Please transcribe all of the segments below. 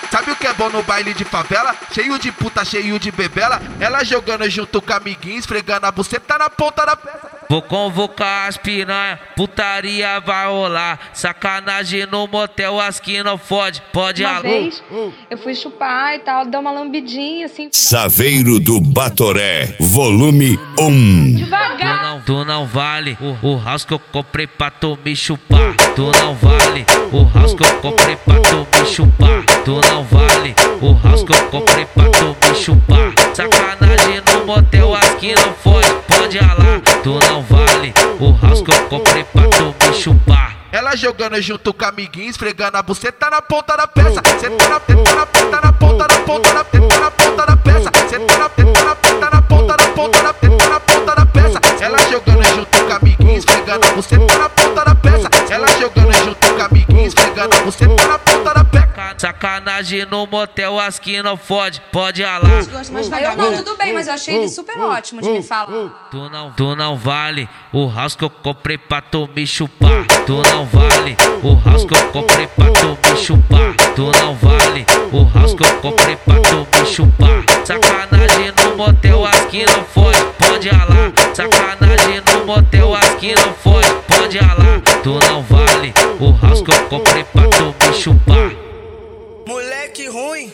Sabe o que é bom no baile de favela? Cheio de puta, cheio de bebela. Ela jogando junto com amiguinho, esfregando a buceta na ponta da peça. Vou convocar as piranha, putaria vai rolar. Sacanagem no motel, as que não fode, pode Uma alô. vez eu fui chupar e tal, deu uma lambidinha assim. Saveiro do Batoré, volume 1. Devagar. Tu não vale o house que eu comprei pra tu me chupar. Tu não vale o house que eu comprei pra tu me chupar. Tu não vale o house que eu comprei pra tu me chupar. Sacanagem no motel, as que não fode, pode ralar. Tu não vale o house que eu comprei pra tu me chupar. Ela jogando junto com amiguinho, esfregando a buceta na ponta da peça. Cê tá na ponta da ponta da ponta da teta na ponta da peça. Cê tá na ponta da ponta da ponta da teta na ponta da peça. Ela jogando junto com amiguinho, esfregando a buceta na ponta da peça. Ela jogando junto com amiguinho, esfregando a buceta na ponta da peça. Sacanagem no motel, as que não fode, pode ralar. Aí eu não, tudo bem, mas eu achei ele super ótimo de me falar. Tu não vale o house que eu comprei pra tu me chupar. Tu não vale o house que eu comprei pra tu me chupar. Tu não vale o house que eu comprei pra tu me chupar. Sacanagem no motel, as que não fode, pode ralar. Sacanagem no motel, as que não fode, pode ralar. Tu não vale o house que eu comprei pra tu me chupar. Moleque ruim,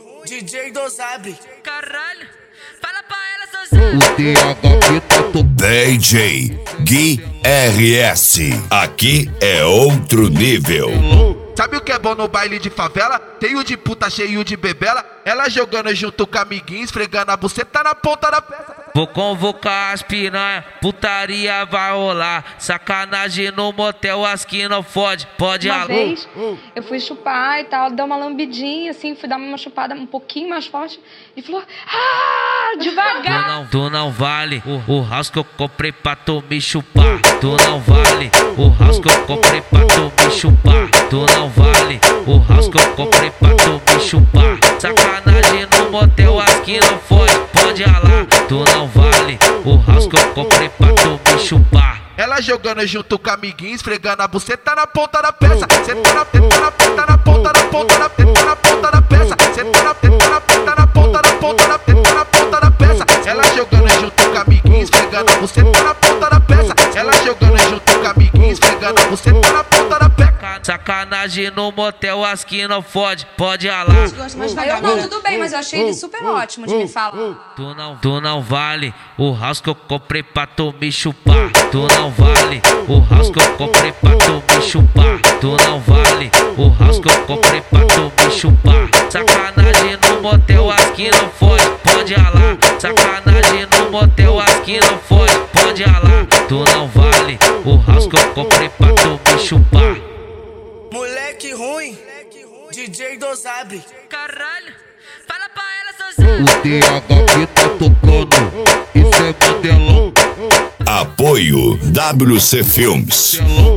DJ Dosabre. Caralho, fala pra ela, Sozão. O TH tá tocando. DJ Gui RS. Aqui é outro nível. Sabe o que é bom no baile de favela? Cheio de puta, cheio de bebela. Ela jogando junto com amiguinho, esfregando a buceta na ponta da peça. Vou convocar as piranha, putaria vai rolar. Sacanagem no motel, as que não fode, pode Uma alô. vez eu fui chupar e tal, deu uma lambidinha assim, fui dar uma chupada um pouquinho mais forte e falou: devagar. Tu não vale o house que eu comprei pra tu me chupar. Tu não vale o house que eu comprei pra tu me chupar. Tu não vale o house que eu comprei pra tu me chupar. Sacanagem no motel, as que não fode, pode ralar. Tu não vale o house que eu comprei pra tu me chupar. Ela jogando junto com amiguinho, esfregando a buceta na ponta da peça. Cê tá na ponta da ponta da teta na ponta da peça. Cê tá na ponta da ponta da teta na ponta da peça. Ela jogando junto com amiguinho, esfregando a buceta na ponta da peça. Ela jogando junto com amiguinho, esfregando a buceta na ponta da peça. Sacanagem no motel, as que não fode, pode ralar. Aí eu não, tudo bem, mas eu achei ele super ótimo de me falar. Tu não vale o house que eu comprei pra tu me chupar. Tu não vale o house que eu comprei pra tu me chupar. Tu não vale o house que eu comprei pra tu me chupar. Sacanagem no motel, as que não fode, pode ralar. Sacanagem no motel, as que não fode, pode ralar. Tu não vale o house que eu comprei pra tu me chupar. Moleque ruim, DJ Dosabre. Caralho, fala pra ela, Sozão. O TH tá tocando. Isso é modelão. Apoio WC Filmes.